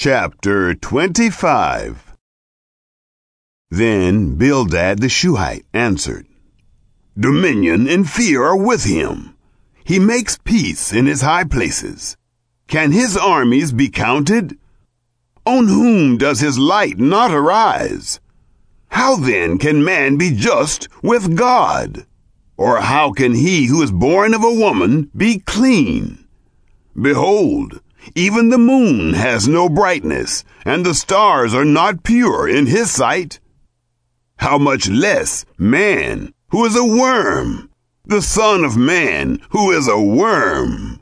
Chapter 25. Then Bildad the Shuhite answered, Dominion and fear are with him. He makes peace in his high places. Can his armies be counted? On whom does his light not arise? How then can man be just with God? Or how can he who is born of a woman be clean? Behold, even the moon has no brightness, and the stars are not pure in his sight. How much less man, who is a worm, the son of man, who is a worm.